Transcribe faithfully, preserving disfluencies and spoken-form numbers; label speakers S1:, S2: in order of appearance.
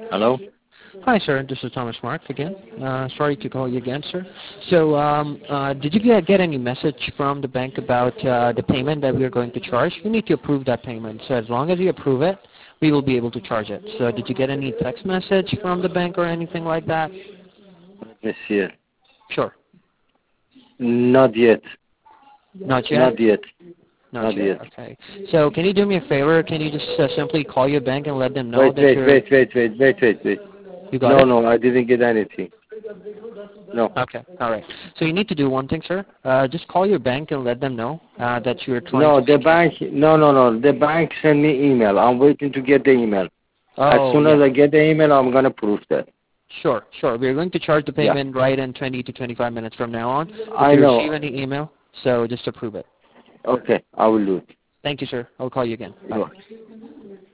S1: Hello?
S2: Hi, sir. This is Thomas Mark again. Uh, sorry to call you again, sir. So, um, uh, did you get, get any message from the bank about uh, the payment that we are going to charge? We need to approve that payment. So, as long as you approve it, we will be able to charge it. So, did you get any text message from the bank or anything like that?
S1: Let me see it.
S2: Sure.
S1: Not yet.
S2: Not yet?
S1: Not yet.
S2: Not,
S1: Not
S2: yet.
S1: yet.
S2: Okay. So, can you do me a favor? Can you just uh, simply call your bank and let them know
S1: Wait,
S2: that
S1: wait,
S2: you're...
S1: wait, wait, wait, wait, wait, wait.
S2: You got
S1: No,
S2: it?
S1: no, I didn't get anything. No.
S2: Okay, all right. So you need to do one thing, sir. Uh, just call your bank and let them know uh, that you're trying
S1: No,
S2: to
S1: the
S2: make...
S1: bank, no, no, no. The bank sent me email. I'm waiting to get the email. As
S2: Oh,
S1: soon as
S2: yeah.
S1: I get the email, I'm going to prove that.
S2: Sure, sure. We're going to charge the
S1: Yeah.
S2: payment right in twenty to twenty-five minutes from now on. If
S1: I
S2: you receive
S1: know.
S2: any email, so just approve it.
S1: Okay, I will do it.
S2: Thank you, sir. I'll call you again.
S1: You're
S2: Bye.
S1: welcome.